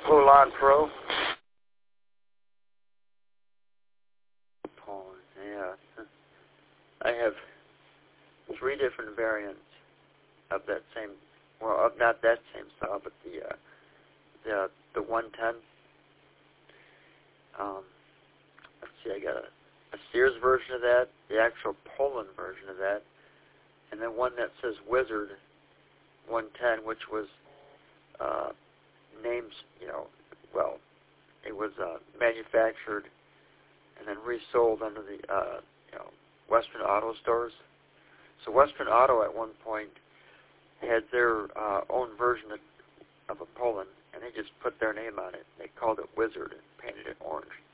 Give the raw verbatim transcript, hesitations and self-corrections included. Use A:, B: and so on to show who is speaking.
A: Poulon Pro.
B: Poland, yeah. I have three different variants of that same, well, of not that same saw, but the uh, the the one ten. Um, let's see, I got a, a Sears version of that, the actual Poland version of that, and then one that says Wizard one ten, which was uh, names, you know, well, it was uh, manufactured and then resold under the, uh, you know, Western Auto stores. So Western Auto at one point had their uh, own version of, of a Poland, and they just put their name on it. They called it Wizard and painted it orange.